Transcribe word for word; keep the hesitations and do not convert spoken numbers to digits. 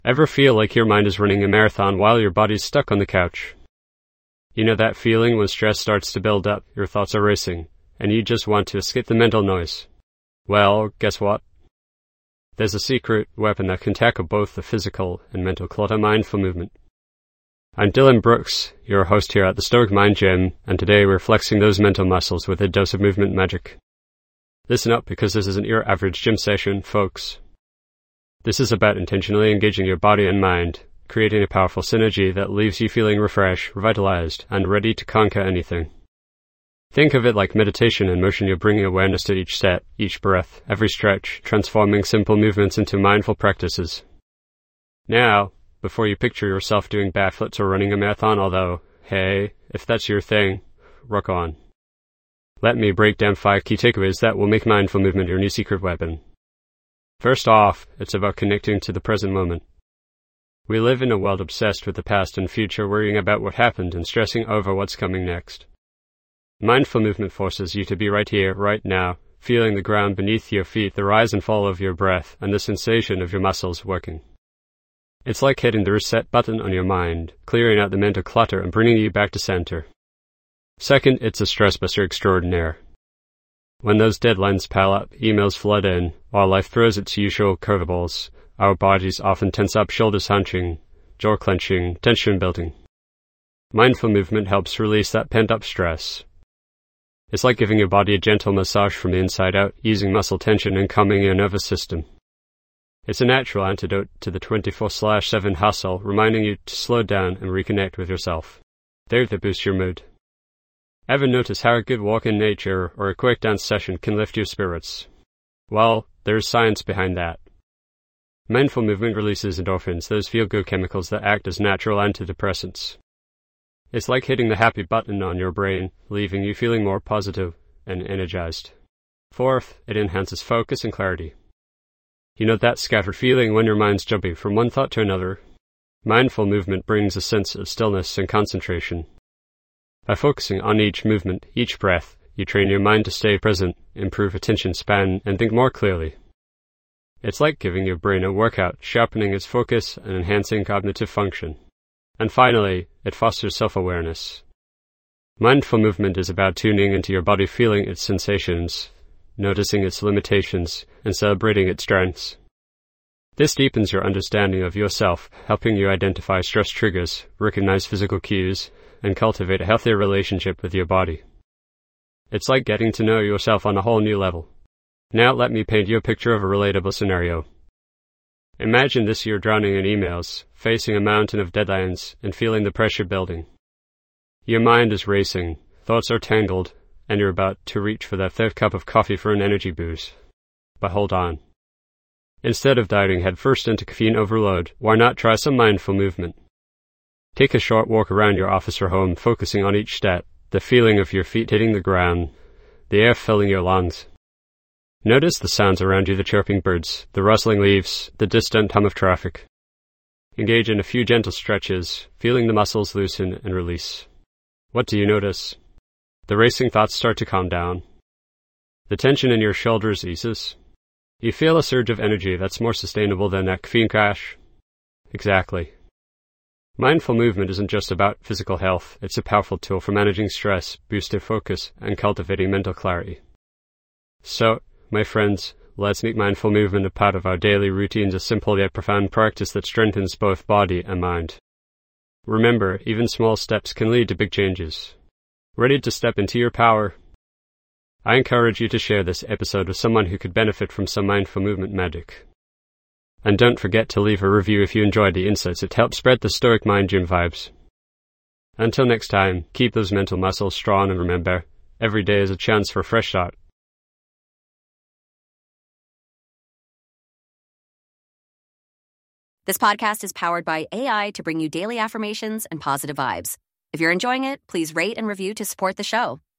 Ever feel like your mind is running a marathon while your body's stuck on the couch? You know that feeling when stress starts to build up, your thoughts are racing, and you just want to escape the mental noise? Well, guess what? There's a secret weapon that can tackle both the physical and mental clutter: mindful movement. I'm Dylan Brooks, your host here at the Stoic Mind Gym, and today we're flexing those mental muscles with a dose of movement magic. Listen up, because this isn't your average gym session, folks. This is about intentionally engaging your body and mind, creating a powerful synergy that leaves you feeling refreshed, revitalized, and ready to conquer anything. Think of it like meditation in motion. You're bringing awareness to each step, each breath, every stretch, transforming simple movements into mindful practices. Now, before you picture yourself doing backflips or running a marathon, although, hey, if that's your thing, rock on. Let me break down five key takeaways that will make mindful movement your new secret weapon. First off, it's about connecting to the present moment. We live in a world obsessed with the past and future, worrying about what happened and stressing over what's coming next. Mindful movement forces you to be right here, right now, feeling the ground beneath your feet, the rise and fall of your breath, and the sensation of your muscles working. It's like hitting the reset button on your mind, clearing out the mental clutter and bringing you back to center. Second, it's a stress buster extraordinaire. When those deadlines pile up, emails flood in, while life throws its usual curveballs, our bodies often tense up, shoulders hunching, jaw clenching, tension building. Mindful movement helps release that pent-up stress. It's like giving your body a gentle massage from the inside out, easing muscle tension and calming your nervous system. It's a natural antidote to the twenty-four seven hustle, reminding you to slow down and reconnect with yourself. There to boost your mood. Ever notice how a good walk in nature or a quick dance session can lift your spirits? Well, there's science behind that. Mindful movement releases endorphins, those feel-good chemicals that act as natural antidepressants. It's like hitting the happy button on your brain, leaving you feeling more positive and energized. Fourth, it enhances focus and clarity. You know that scattered feeling when your mind's jumping from one thought to another? Mindful movement brings a sense of stillness and concentration. By focusing on each movement, each breath, you train your mind to stay present, improve attention span, and think more clearly. It's like giving your brain a workout, sharpening its focus and enhancing cognitive function. And finally, it fosters self-awareness. Mindful movement is about tuning into your body, feeling its sensations, noticing its limitations, and celebrating its strengths. This deepens your understanding of yourself, helping you identify stress triggers, recognize physical cues, and cultivate a healthier relationship with your body. It's like getting to know yourself on a whole new level. Now let me paint you a picture of a relatable scenario. Imagine this: you're drowning in emails, facing a mountain of deadlines, and feeling the pressure building. Your mind is racing, thoughts are tangled, and you're about to reach for that third cup of coffee for an energy boost. But hold on. Instead of diving headfirst into caffeine overload, why not try some mindful movement? Take a short walk around your office or home, focusing on each step, the feeling of your feet hitting the ground, the air filling your lungs. Notice the sounds around you: the chirping birds, the rustling leaves, the distant hum of traffic. Engage in a few gentle stretches, feeling the muscles loosen and release. What do you notice? The racing thoughts start to calm down. The tension in your shoulders eases. You feel a surge of energy that's more sustainable than that caffeine crash. Exactly. Mindful movement isn't just about physical health, it's a powerful tool for managing stress, boosting focus, and cultivating mental clarity. So, my friends, let's make mindful movement a part of our daily routines, a simple yet profound practice that strengthens both body and mind. Remember, even small steps can lead to big changes. Ready to step into your power? I encourage you to share this episode with someone who could benefit from some mindful movement magic. And don't forget to leave a review if you enjoyed the insights. It helps spread the Stoic Mind Gym vibes. Until next time, keep those mental muscles strong, and remember, every day is a chance for a fresh start. This podcast is powered by A I to bring you daily affirmations and positive vibes. If you're enjoying it, please rate and review to support the show.